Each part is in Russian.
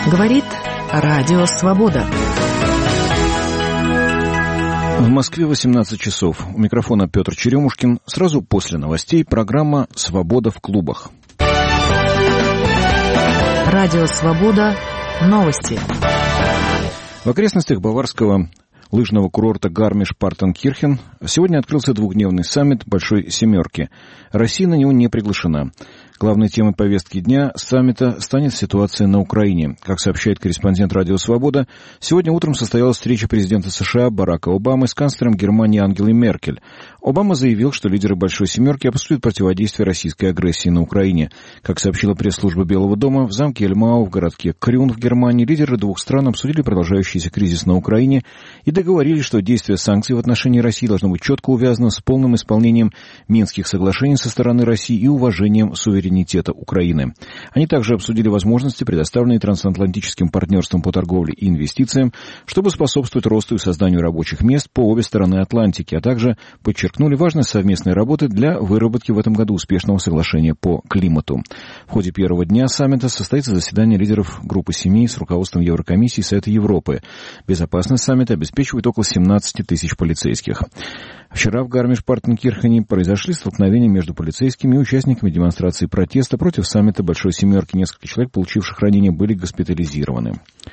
Говорит Радио Свобода. В Москве 18 часов. У микрофона Петр Черемушкин. Сразу после новостей программа «Свобода в клубах». Радио Свобода. Новости. В окрестностях баварского лыжного курорта Гармиш-Партенкирхен сегодня открылся двухдневный саммит Большой Семерки. Россия на него не приглашена. Главной темой повестки дня саммита станет ситуация на Украине. Как сообщает корреспондент «Радио Свобода», сегодня утром состоялась встреча президента США Барака Обамы с канцлером Германии Ангелой Меркель. Обама заявил, что лидеры Большой Семерки обсудят противодействие российской агрессии на Украине. Как сообщила пресс-служба Белого дома, в замке Эльмау в городке Крюн в Германии лидеры двух стран обсудили продолжающийся кризис на Украине и договорились, что действие санкций в отношении России должно быть четко увязано с полным исполнением Минских соглашений со стороны России и уважением суверенитета Украины. Они также обсудили возможности, предоставленные трансатлантическим партнерством по торговле и инвестициям, чтобы способствовать росту и созданию рабочих мест по обе стороны Атлантики, а также подчеркнули важность совместной работы для выработки в этом году успешного соглашения по климату. В ходе первого дня саммита состоится заседание лидеров группы 7 с руководством Еврокомиссии и Совета Европы. Безопасность саммита обеспечивает около 17 тысяч полицейских. Вчера в Гармиш-Партенкирхене произошли столкновения между полицейскими и участниками демонстрации протеста против саммита Большой Семерки. Несколько человек, получивших ранения, были госпитализированы.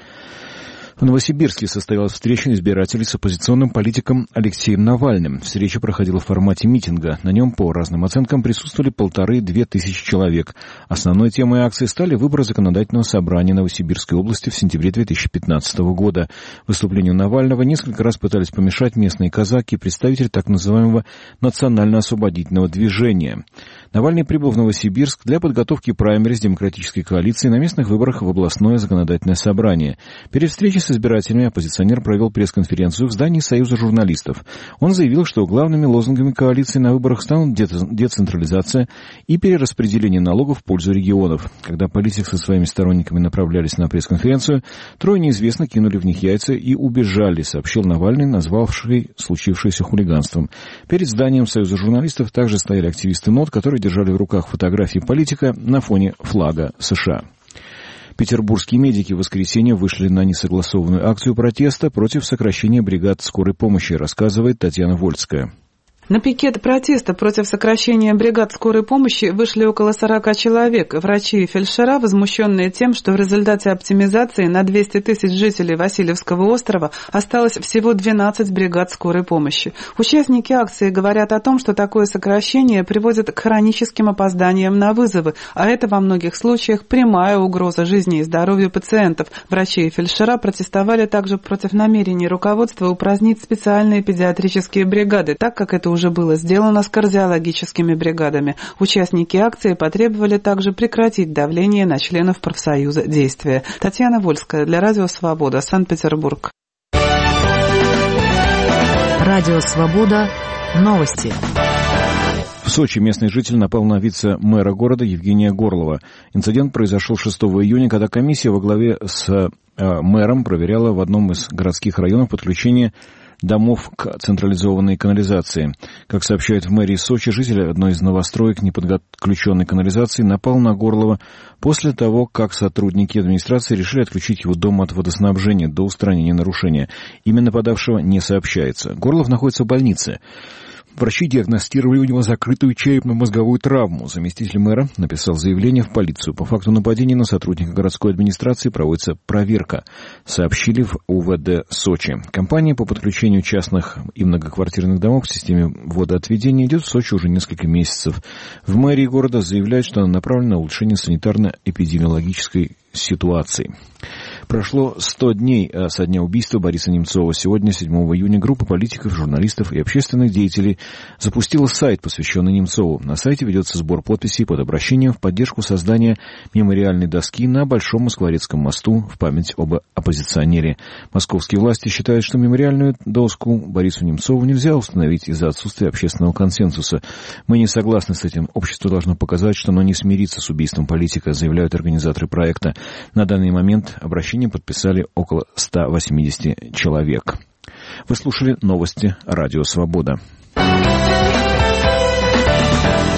В Новосибирске состоялась встреча избирателей с оппозиционным политиком Алексеем Навальным. Встреча проходила в формате митинга. На нем, по разным оценкам, присутствовали 1,5–2 тысячи человек. Основной темой акции стали выборы законодательного собрания Новосибирской области в сентябре 2015 года. Выступлению Навального несколько раз пытались помешать местные казаки и представители так называемого национально-освободительного движения. Навальный прибыл в Новосибирск для подготовки праймериз демократической коалиции на местных выборах в областное законодательное собрание. Перед встречей с избирателями оппозиционер провел пресс-конференцию в здании Союза журналистов. Он заявил, что главными лозунгами коалиции на выборах станут децентрализация и перераспределение налогов в пользу регионов. Когда политик со своими сторонниками направлялись на пресс-конференцию, трое неизвестных кинули в них яйца и убежали, сообщил Навальный, назвавший случившееся хулиганством. Перед зданием Союза журналистов также стояли активисты НОТ, которые держали в руках фотографии политика на фоне флага США. Петербургские медики в воскресенье вышли на несогласованную акцию протеста против сокращения бригад скорой помощи, рассказывает Татьяна Вольская. На пикет протеста против сокращения бригад скорой помощи вышли около 40 человек. Врачи и фельдшера, возмущенные тем, что в результате оптимизации на 200 тысяч жителей Васильевского острова осталось всего 12 бригад скорой помощи. Участники акции говорят о том, что такое сокращение приводит к хроническим опозданиям на вызовы, а это во многих случаях прямая угроза жизни и здоровью пациентов. Врачи и фельдшера протестовали также против намерений руководства упразднить специальные педиатрические бригады, так как это уже было сделано с кардиологическими бригадами. Участники акции потребовали также прекратить давление на членов профсоюза действия. Татьяна Вольская для Радио Свобода, Санкт-Петербург. Радио Свобода. Новости. В Сочи местный житель напал на вице-мэра города Евгения Горлова. Инцидент произошел 6 июня, когда комиссия во главе с мэром проверяла в одном из городских районов подключение домов к централизованной канализации. Как сообщают в мэрии Сочи, житель одной из новостроек неподключенной канализации напал на Горлова после того, как сотрудники администрации решили отключить его дом от водоснабжения до устранения нарушения. Имя нападавшего не сообщается. Горлов находится в больнице. Врачи диагностировали у него закрытую черепно-мозговую травму. Заместитель мэра написал заявление в полицию. По факту нападения на сотрудника городской администрации проводится проверка, сообщили в УВД Сочи. Кампания по подключению частных и многоквартирных домов к системе водоотведения идет в Сочи уже несколько месяцев. В мэрии города заявляют, что она направлена на улучшение санитарно-эпидемиологической ситуации. Прошло 100 дней со дня убийства Бориса Немцова. Сегодня, 7 июня, группа политиков, журналистов и общественных деятелей запустила сайт, посвященный Немцову. На сайте ведется сбор подписей под обращением в поддержку создания мемориальной доски на Большом Москворецком мосту в память об оппозиционере. Московские власти считают, что мемориальную доску Борису Немцову нельзя установить из-за отсутствия общественного консенсуса. Мы не согласны с этим. Общество должно показать, что оно не смирится с убийством политика, заявляют организаторы проекта. На данный момент обращение подписали около 180 человек. Вы слушали новости Радио Свобода.